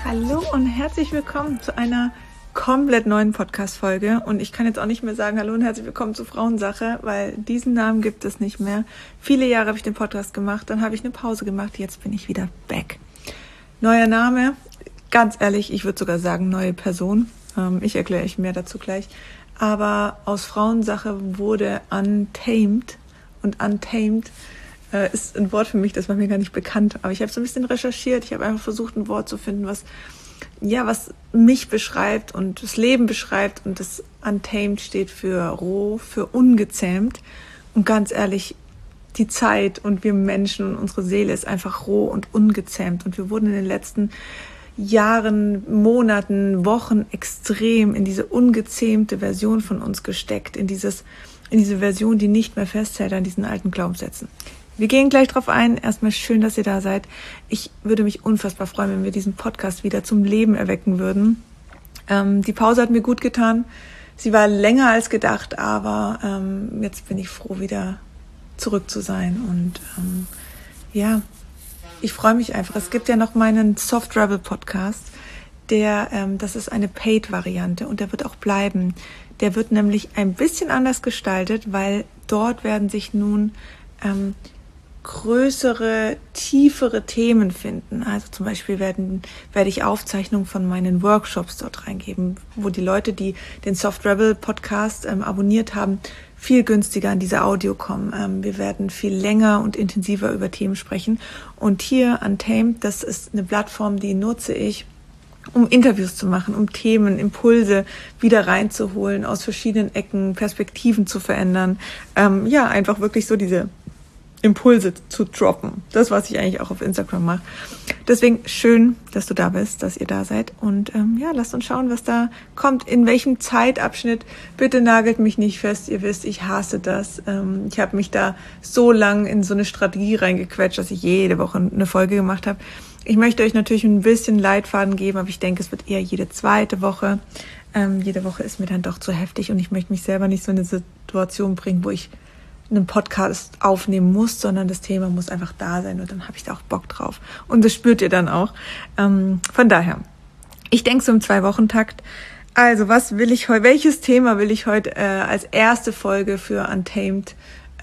Hallo und herzlich willkommen zu einer komplett neuen Podcast-Folge. Und ich kann jetzt auch nicht mehr sagen, hallo und herzlich willkommen zu Frauensache, weil diesen Namen gibt es nicht mehr. Viele Jahre habe ich den Podcast gemacht, dann habe ich eine Pause gemacht, jetzt bin ich wieder back. Neuer Name, ganz ehrlich, ich würde sogar sagen neue Person. Ich erkläre euch mehr dazu gleich. Aber aus Frauensache wurde Untamed. Und Untamed ist ein Wort für mich, das war mir gar nicht bekannt. Aber ich habe so ein bisschen recherchiert. Ich habe einfach versucht, ein Wort zu finden, was mich beschreibt und das Leben beschreibt. Und das Untamed steht für roh, für ungezähmt. Und ganz ehrlich, die Zeit und wir Menschen und unsere Seele ist einfach roh und ungezähmt. Und wir wurden in den letzten Jahren, Monaten, Wochen extrem in diese ungezähmte Version von uns gesteckt. In diese Version, die nicht mehr festhält an diesen alten Glaubenssätzen. Wir gehen gleich drauf ein. Erstmal schön, dass ihr da seid. Ich würde mich unfassbar freuen, wenn wir diesen Podcast wieder zum Leben erwecken würden. Die Pause hat mir gut getan. Sie war länger als gedacht, aber jetzt bin ich froh, wieder zurück zu sein. Und ich freue mich einfach. Es gibt ja noch meinen Soft Rebel Podcast. Das ist eine Paid-Variante und der wird auch bleiben. Der wird nämlich ein bisschen anders gestaltet, weil dort werden sich nun größere, tiefere Themen finden. Also zum Beispiel werde ich Aufzeichnungen von meinen Workshops dort reingeben, wo die Leute, die den Soft Rebel Podcast abonniert haben, viel günstiger an diese Audio kommen. Wir werden viel länger und intensiver über Themen sprechen. Und hier Untamed, das ist eine Plattform, die nutze ich, um Interviews zu machen, um Themen, Impulse wieder reinzuholen, aus verschiedenen Ecken, Perspektiven zu verändern. Einfach wirklich so diese Impulse zu droppen. Das, was ich eigentlich auch auf Instagram mache. Deswegen schön, dass du da bist, dass ihr da seid. Und lasst uns schauen, was da kommt. In welchem Zeitabschnitt. Bitte nagelt mich nicht fest. Ihr wisst, ich hasse das. Ich habe mich da so lang in so eine Strategie reingequetscht, dass ich jede Woche eine Folge gemacht habe. Ich möchte euch natürlich ein bisschen Leitfaden geben, aber ich denke, es wird eher jede zweite Woche. Jede Woche ist mir dann doch zu heftig und ich möchte mich selber nicht so in eine Situation bringen, wo ich einen Podcast aufnehmen muss, sondern das Thema muss einfach da sein und dann habe ich da auch Bock drauf. Und das spürt ihr dann auch. Von daher, ich denke so im 2-Wochen-Takt. Also welches Thema will ich heute als erste Folge für Untamed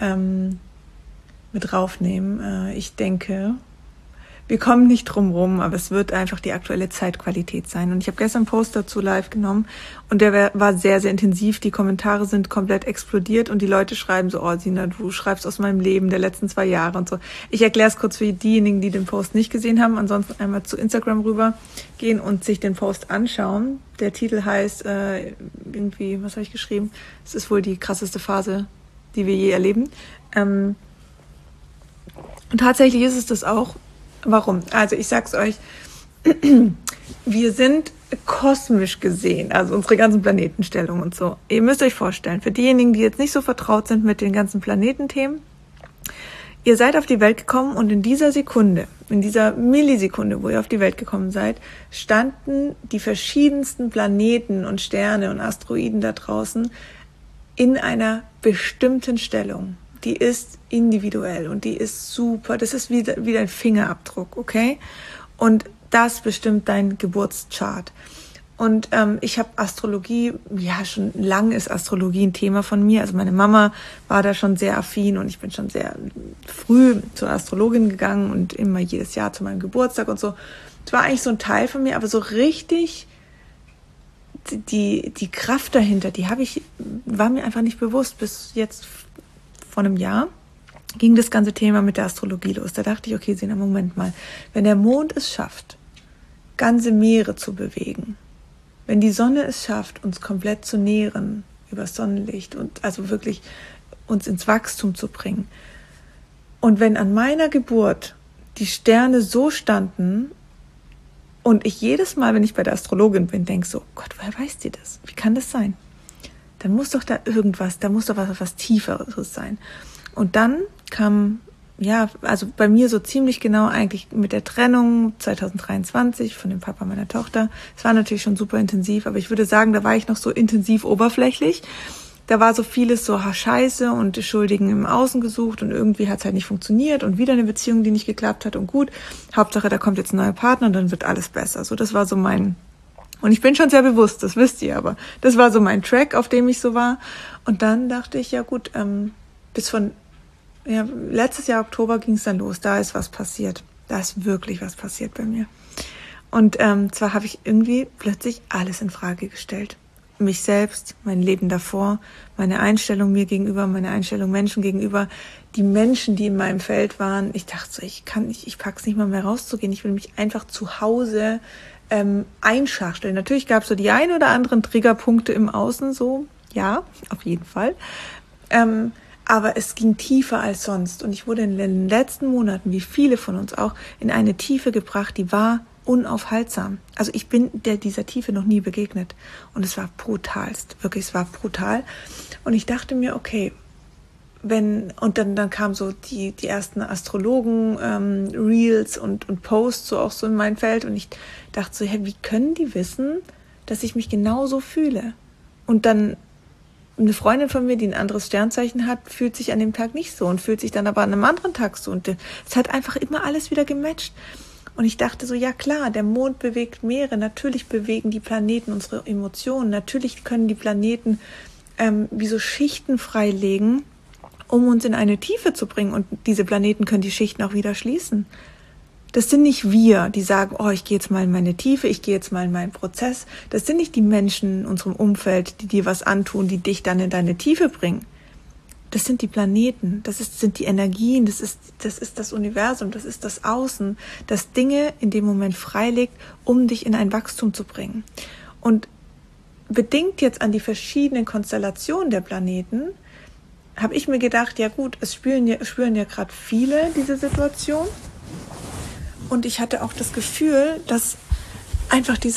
mit draufnehmen? Ich denke, wir kommen nicht drum rum, aber es wird einfach die aktuelle Zeitqualität sein. Und ich habe gestern einen Post dazu live genommen und der war sehr, sehr intensiv. Die Kommentare sind komplett explodiert und die Leute schreiben so, oh Sina, du schreibst aus meinem Leben der letzten 2 Jahre und so. Ich erkläre es kurz für diejenigen, die den Post nicht gesehen haben. Ansonsten einmal zu Instagram rüber gehen und sich den Post anschauen. Der Titel heißt was habe ich geschrieben? Es ist wohl die krasseste Phase, die wir je erleben. Und tatsächlich ist es das auch. Warum? Also ich sag's euch, wir sind kosmisch gesehen, also unsere ganzen Planetenstellungen und so. Ihr müsst euch vorstellen, für diejenigen, die jetzt nicht so vertraut sind mit den ganzen Planetenthemen, ihr seid auf die Welt gekommen und in dieser Sekunde, in dieser Millisekunde, wo ihr auf die Welt gekommen seid, standen die verschiedensten Planeten und Sterne und Asteroiden da draußen in einer bestimmten Stellung. Die ist individuell und die ist super. Das ist wie ein Fingerabdruck, okay? Und das bestimmt dein Geburtschart. Und ich habe Astrologie, schon lange ist Astrologie ein Thema von mir. Also meine Mama war da schon sehr affin und ich bin schon sehr früh zur Astrologin gegangen und immer jedes Jahr zu meinem Geburtstag und so. Es war eigentlich so ein Teil von mir, aber so richtig die Kraft dahinter, war mir einfach nicht bewusst bis jetzt. Vor einem Jahr ging das ganze Thema mit der Astrologie los. Da dachte ich, okay, Sina, Moment mal. Wenn der Mond es schafft, ganze Meere zu bewegen, wenn die Sonne es schafft, uns komplett zu nähren über das Sonnenlicht und also wirklich uns ins Wachstum zu bringen, und wenn an meiner Geburt die Sterne so standen und ich jedes Mal, wenn ich bei der Astrologin bin, denke so, Gott, woher weiß die das? Wie kann das sein? Dann muss doch da muss doch was Tieferes sein. Und dann kam, also bei mir so ziemlich genau eigentlich mit der Trennung 2023 von dem Papa meiner Tochter. Es war natürlich schon super intensiv, aber ich würde sagen, da war ich noch so intensiv oberflächlich. da war so vieles so scheiße und die Schuldigen im Außen gesucht und irgendwie hat es halt nicht funktioniert und wieder eine Beziehung, die nicht geklappt hat und gut, Hauptsache da kommt jetzt ein neuer Partner und dann wird alles besser. So, das war so mein, und ich bin schon sehr bewusst, das wisst ihr, aber das war so mein Track, auf dem ich so war. Und dann dachte ich, ja gut, letztes Jahr Oktober ging es dann los, da ist was passiert. Da ist wirklich was passiert bei mir. Und zwar habe ich irgendwie plötzlich alles in Frage gestellt. Mich selbst, mein Leben davor, meine Einstellung mir gegenüber, meine Einstellung Menschen gegenüber, die Menschen, die in meinem Feld waren. Ich dachte so, ich pack's nicht mal mehr rauszugehen. Ich will mich einfach zu Hause einschachteln. Natürlich gab es so die ein oder anderen Triggerpunkte im Außen, so, ja, auf jeden Fall. Aber es ging tiefer als sonst. Und ich wurde in den letzten Monaten, wie viele von uns auch, in eine Tiefe gebracht, die war unaufhaltsam. Also ich bin dieser Tiefe noch nie begegnet. Und es war brutalst. Wirklich, es war brutal. Und ich dachte mir, okay, dann kamen so die ersten Astrologen, Reels und Posts so auch so in mein Feld. Und ich dachte so, wie können die wissen, dass ich mich genauso fühle? Und dann eine Freundin von mir, die ein anderes Sternzeichen hat, fühlt sich an dem Tag nicht so und fühlt sich dann aber an einem anderen Tag so. Und es hat einfach immer alles wieder gematcht. Und ich dachte so, ja klar, der Mond bewegt Meere, natürlich bewegen die Planeten unsere Emotionen, natürlich können die Planeten wie so Schichten freilegen, um uns in eine Tiefe zu bringen. Und diese Planeten können die Schichten auch wieder schließen. Das sind nicht wir, die sagen, oh, ich gehe jetzt mal in meine Tiefe, ich gehe jetzt mal in meinen Prozess. Das sind nicht die Menschen in unserem Umfeld, die dir was antun, die dich dann in deine Tiefe bringen. Das sind die Planeten, sind die Energien, das ist das Universum, das ist das Außen, das Dinge in dem Moment freilegt, um dich in ein Wachstum zu bringen. Und bedingt jetzt an die verschiedenen Konstellationen der Planeten, habe ich mir gedacht, ja gut, es spüren ja gerade viele diese Situation. Und ich hatte auch das Gefühl, dass einfach die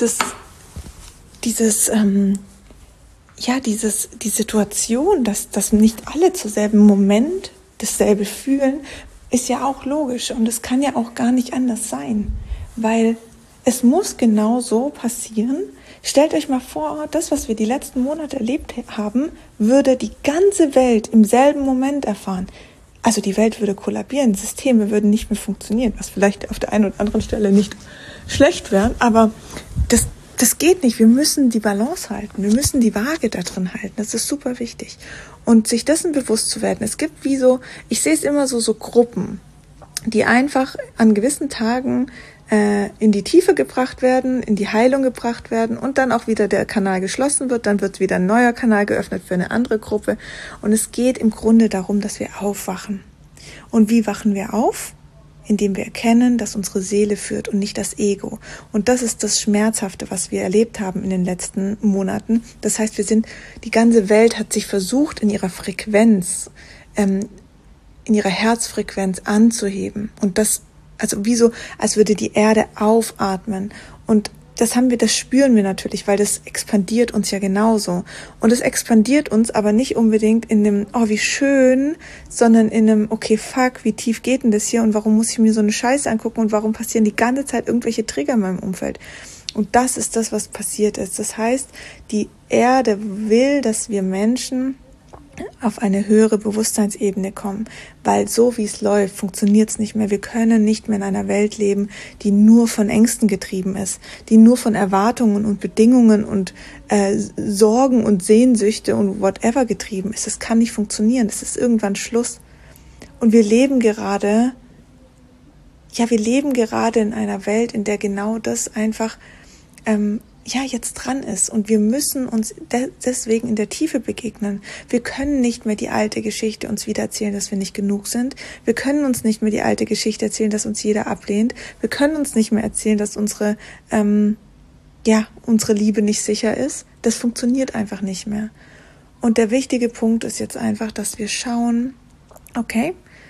Situation, dass nicht alle zur selben Moment dasselbe fühlen, ist ja auch logisch. Und es kann ja auch gar nicht anders sein, weil es muss genau so passieren. Stellt euch mal vor, das, was wir die letzten Monate erlebt haben, würde die ganze Welt im selben Moment erfahren. Also die Welt würde kollabieren, Systeme würden nicht mehr funktionieren, was vielleicht auf der einen oder anderen Stelle nicht schlecht wäre, aber das geht nicht. Wir müssen die Balance halten, wir müssen die Waage da drin halten, das ist super wichtig. Und sich dessen bewusst zu werden, es gibt ich sehe es immer so Gruppen, die einfach an gewissen Tagen in die Tiefe gebracht werden, in die Heilung gebracht werden und dann auch wieder der Kanal geschlossen wird, dann wird wieder ein neuer Kanal geöffnet für eine andere Gruppe. Und es geht im Grunde darum, dass wir aufwachen. Und wie wachen wir auf? Indem wir erkennen, dass unsere Seele führt und nicht das Ego. Und das ist das Schmerzhafte, was wir erlebt haben in den letzten Monaten. Das heißt, die ganze Welt hat sich versucht, in ihrer Frequenz, in ihrer Herzfrequenz anzuheben. Und das als würde die Erde aufatmen. Und das spüren wir natürlich, weil das expandiert uns ja genauso. Und es expandiert uns aber nicht unbedingt in dem, oh, wie schön, sondern in einem, okay, fuck, wie tief geht denn das hier und warum muss ich mir so eine Scheiße angucken und warum passieren die ganze Zeit irgendwelche Trigger in meinem Umfeld? Und das ist das, was passiert ist. Das heißt, die Erde will, dass wir Menschen auf eine höhere Bewusstseinsebene kommen, weil so wie es läuft, funktioniert es nicht mehr. Wir können nicht mehr in einer Welt leben, die nur von Ängsten getrieben ist, die nur von Erwartungen und Bedingungen und Sorgen und Sehnsüchte und whatever getrieben ist. Das kann nicht funktionieren. Es ist irgendwann Schluss. Und wir leben gerade in einer Welt, in der genau das einfach jetzt dran ist und wir müssen uns deswegen in der Tiefe begegnen. Wir können nicht mehr die alte Geschichte uns wieder erzählen, dass wir nicht genug sind. Wir können uns nicht mehr die alte Geschichte erzählen, dass uns jeder ablehnt. Wir können uns nicht mehr erzählen, dass unsere Liebe nicht sicher ist. Das funktioniert einfach nicht mehr. Und der wichtige Punkt ist jetzt einfach, dass wir schauen, okay,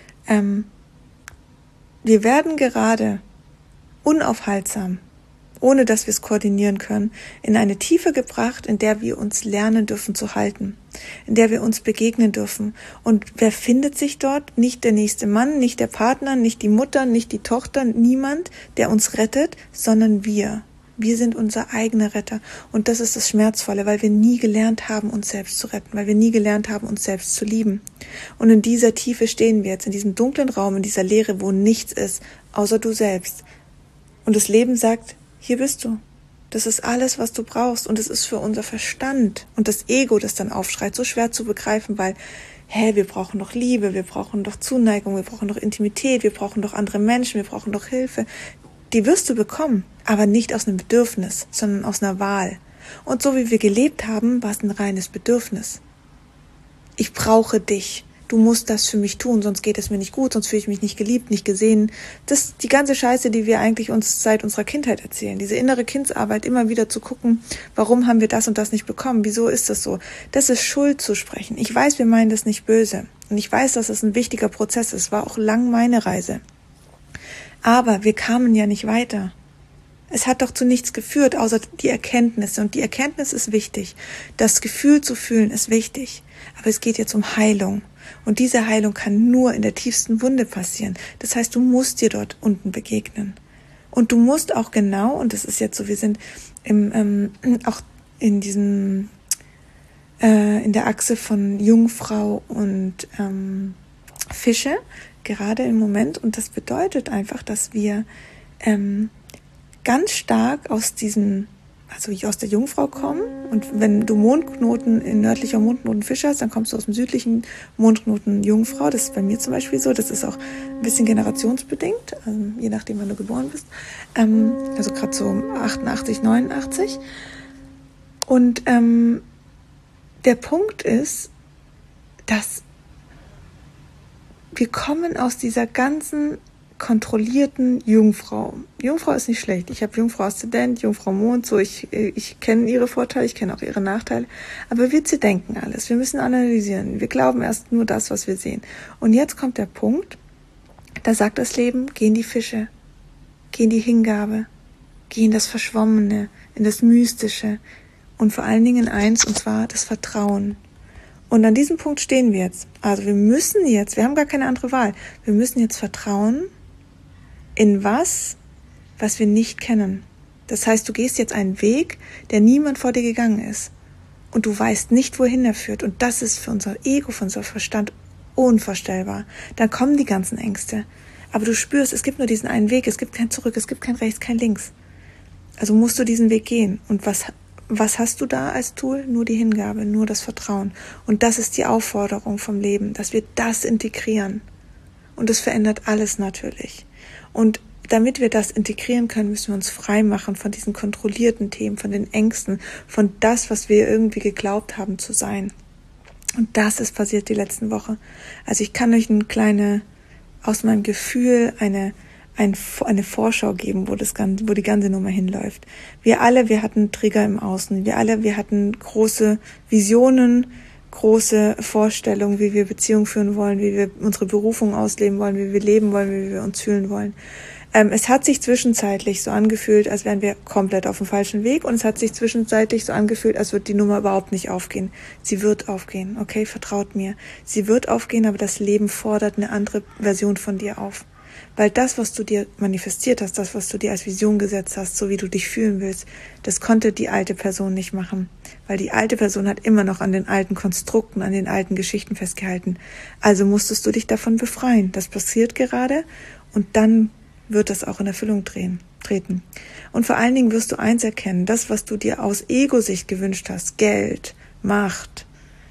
wir werden gerade unaufhaltsam, ohne dass wir es koordinieren können, in eine Tiefe gebracht, in der wir uns lernen dürfen zu halten, in der wir uns begegnen dürfen. Und wer findet sich dort? Nicht der nächste Mann, nicht der Partner, nicht die Mutter, nicht die Tochter, niemand, der uns rettet, sondern wir. Wir sind unser eigener Retter. Und das ist das Schmerzvolle, weil wir nie gelernt haben, uns selbst zu retten, weil wir nie gelernt haben, uns selbst zu lieben. Und in dieser Tiefe stehen wir jetzt, in diesem dunklen Raum, in dieser Leere, wo nichts ist, außer du selbst. Und das Leben sagt, hier bist du. Das ist alles, was du brauchst. Und es ist für unser Verstand und das Ego, das dann aufschreit, so schwer zu begreifen, weil, wir brauchen doch Liebe, wir brauchen doch Zuneigung, wir brauchen doch Intimität, wir brauchen doch andere Menschen, wir brauchen doch Hilfe. Die wirst du bekommen, aber nicht aus einem Bedürfnis, sondern aus einer Wahl. Und so wie wir gelebt haben, war es ein reines Bedürfnis. Ich brauche dich. Du musst das für mich tun, sonst geht es mir nicht gut, sonst fühle ich mich nicht geliebt, nicht gesehen. Das ist die ganze Scheiße, die wir eigentlich uns seit unserer Kindheit erzählen. Diese innere Kindsarbeit, immer wieder zu gucken, warum haben wir das und das nicht bekommen? Wieso ist das so? Das ist Schuld zu sprechen. Ich weiß, wir meinen das nicht böse. Und ich weiß, dass es ein wichtiger Prozess ist. War auch lang meine Reise. Aber wir kamen ja nicht weiter. Es hat doch zu nichts geführt, außer die Erkenntnisse. Und die Erkenntnis ist wichtig. Das Gefühl zu fühlen ist wichtig. Aber es geht jetzt um Heilung. Und diese Heilung kann nur in der tiefsten Wunde passieren. Das heißt, du musst dir dort unten begegnen. Und du musst auch genau, und das ist jetzt so, wir sind auch in diesem, in der Achse von Jungfrau und Fische, gerade im Moment. Und das bedeutet einfach, dass wir ganz stark aus der Jungfrau kommen. Und wenn du nördlicher Mondknoten Fisch hast, dann kommst du aus dem südlichen Mondknoten Jungfrau. Das ist bei mir zum Beispiel so. Das ist auch ein bisschen generationsbedingt, je nachdem, wann du geboren bist. Also gerade so 88, 89. Und der Punkt ist, dass wir kommen aus dieser ganzen kontrollierten Jungfrau. Jungfrau ist nicht schlecht. Ich habe Jungfrau Aszendent, Jungfrau Mond, so ich kenne ihre Vorteile, ich kenne auch ihre Nachteile, aber wir zerdenken alles. Wir müssen analysieren. Wir glauben erst nur das, was wir sehen. Und jetzt kommt der Punkt, da sagt das Leben, geh in die Fische, geh in die Hingabe, geh in das Verschwommene, in das Mystische und vor allen Dingen eins, und zwar das Vertrauen. Und an diesem Punkt stehen wir jetzt. Also wir haben gar keine andere Wahl. Wir müssen jetzt vertrauen in was wir nicht kennen. Das heißt, du gehst jetzt einen Weg, der niemand vor dir gegangen ist. Und du weißt nicht, wohin er führt. Und das ist für unser Ego, für unser Verstand unvorstellbar. Dann kommen die ganzen Ängste. Aber du spürst, es gibt nur diesen einen Weg. Es gibt kein Zurück, es gibt kein Rechts, kein Links. Also musst du diesen Weg gehen. Und was hast du da als Tool? Nur die Hingabe, nur das Vertrauen. Und das ist die Aufforderung vom Leben, dass wir das integrieren. Und das verändert alles natürlich. Und damit wir das integrieren können, müssen wir uns frei machen von diesen kontrollierten Themen, von den Ängsten, von das, was wir irgendwie geglaubt haben zu sein. Und das ist passiert die letzten Woche. Also ich kann euch aus meinem Gefühl eine Vorschau geben, wo die ganze Nummer hinläuft. Wir hatten Trigger im Außen. Wir hatten große Visionen, große Vorstellungen, wie wir Beziehungen führen wollen, wie wir unsere Berufung ausleben wollen, wie wir leben wollen, wie wir uns fühlen wollen. Es hat sich zwischenzeitlich so angefühlt, als wären wir komplett auf dem falschen Weg, und es hat sich zwischenzeitlich so angefühlt, als würde die Nummer überhaupt nicht aufgehen. Sie wird aufgehen, okay? Vertraut mir. Sie wird aufgehen, aber das Leben fordert eine andere Version von dir auf. Weil das, was du dir manifestiert hast, das, was du dir als Vision gesetzt hast, so wie du dich fühlen willst, das konnte die alte Person nicht machen. Weil die alte Person hat immer noch an den alten Konstrukten, an den alten Geschichten festgehalten. Also musstest du dich davon befreien. Das passiert gerade, und dann wird das auch in Erfüllung treten. Und vor allen Dingen wirst du eins erkennen, das, was du dir aus Ego-Sicht gewünscht hast, Geld, Macht,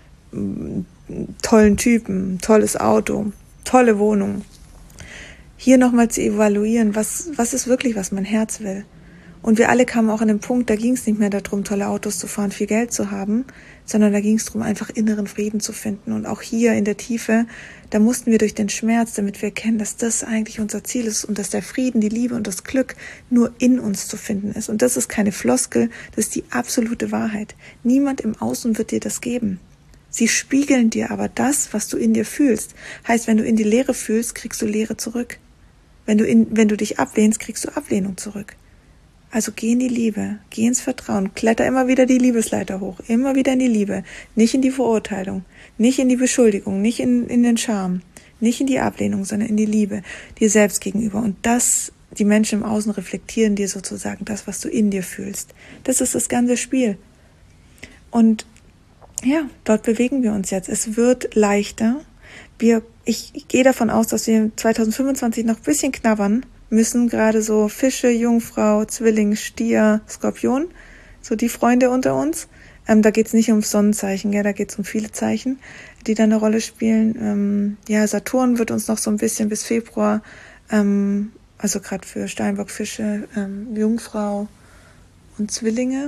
tollen Typen, tolles Auto, tolle Wohnung, hier nochmal zu evaluieren, was ist wirklich, was mein Herz will. Und wir alle kamen auch an den Punkt, da ging es nicht mehr darum, tolle Autos zu fahren, viel Geld zu haben, sondern da ging es darum, einfach inneren Frieden zu finden. Und auch hier in der Tiefe, da mussten wir durch den Schmerz, damit wir erkennen, dass das eigentlich unser Ziel ist und dass der Frieden, die Liebe und das Glück nur in uns zu finden ist. Und das ist keine Floskel, das ist die absolute Wahrheit. Niemand im Außen wird dir das geben. Sie spiegeln dir aber das, was du in dir fühlst. Heißt, wenn du in die Leere fühlst, kriegst du Leere zurück. Wenn du dich ablehnst, kriegst du Ablehnung zurück. Also geh in die Liebe, geh ins Vertrauen, kletter immer wieder die Liebesleiter hoch, immer wieder in die Liebe, nicht in die Verurteilung, nicht in die Beschuldigung, nicht in den Scham, nicht in die Ablehnung, sondern in die Liebe, dir selbst gegenüber. Und die Menschen im Außen reflektieren dir sozusagen das, was du in dir fühlst. Das ist das ganze Spiel. Und ja, dort bewegen wir uns jetzt. Es wird leichter. Ich gehe davon aus, dass wir 2025 noch ein bisschen knabbern müssen. Gerade so Fische, Jungfrau, Zwilling, Stier, Skorpion. So die Freunde unter uns. Da geht es nicht ums Sonnenzeichen, da geht es um viele Zeichen, die da eine Rolle spielen. Saturn wird uns noch so ein bisschen bis Februar, also gerade für Steinbock, Fische, Jungfrau und Zwillinge,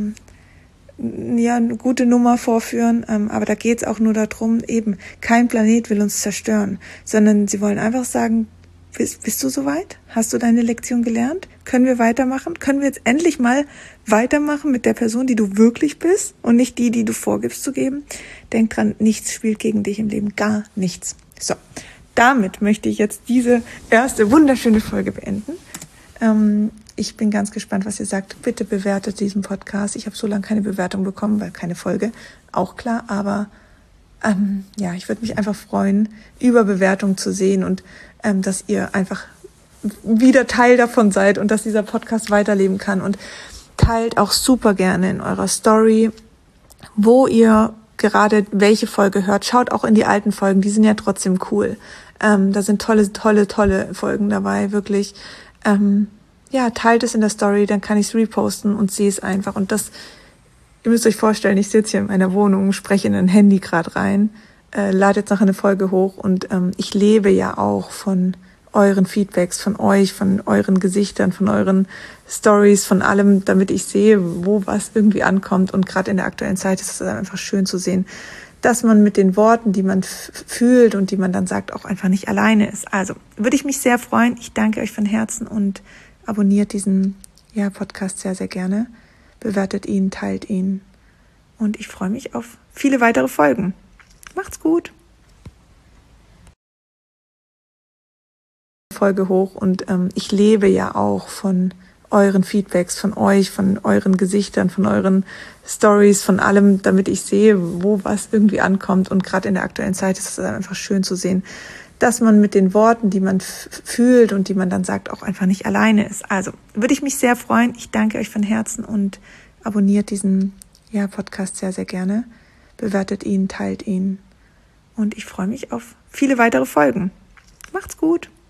eine gute Nummer vorführen. Aber da geht es auch nur darum, eben, kein Planet will uns zerstören, sondern sie wollen einfach sagen, bist du soweit? Hast du deine Lektion gelernt? Können wir weitermachen? Können wir jetzt endlich mal weitermachen mit der Person, die du wirklich bist und nicht die du vorgibst zu geben? Denk dran, nichts spielt gegen dich im Leben, gar nichts. So, damit möchte ich jetzt diese erste wunderschöne Folge beenden. Ich bin ganz gespannt, was ihr sagt. Bitte bewertet diesen Podcast. Ich habe so lange keine Bewertung bekommen, weil keine Folge, auch klar, aber ich würde mich einfach freuen, über Bewertungen zu sehen und dass ihr einfach wieder Teil davon seid und dass dieser Podcast weiterleben kann. Und teilt auch super gerne in eurer Story, wo ihr gerade welche Folge hört. Schaut auch in die alten Folgen, die sind ja trotzdem cool. Da sind tolle Folgen dabei, wirklich. Teilt es in der Story, dann kann ich es reposten und sehe es einfach. Und das, ihr müsst euch vorstellen, ich sitze hier in meiner Wohnung, spreche in ein Handy gerade rein, lade jetzt noch eine Folge hoch und ich lebe ja auch von euren Feedbacks, von euch, von euren Gesichtern, von euren Stories, von allem, damit ich sehe, wo was irgendwie ankommt. Und gerade in der aktuellen Zeit ist es einfach schön zu sehen, dass man mit den Worten, die man fühlt und die man dann sagt, auch einfach nicht alleine ist. Also würde ich mich sehr freuen. Ich danke euch von Herzen und abonniert diesen Podcast sehr, sehr gerne. Bewertet ihn, teilt ihn. Und ich freue mich auf viele weitere Folgen. Macht's gut. Folge hoch und ich lebe ja auch von euren Feedbacks, von euch, von euren Gesichtern, von euren Stories, von allem, damit ich sehe, wo was irgendwie ankommt. Und gerade in der aktuellen Zeit ist es einfach schön zu sehen, dass man mit den Worten, die man fühlt und die man dann sagt, auch einfach nicht alleine ist. Also würde ich mich sehr freuen. Ich danke euch von Herzen und abonniert diesen Podcast sehr, sehr gerne. Bewertet ihn, teilt ihn. Und ich freue mich auf viele weitere Folgen. Macht's gut.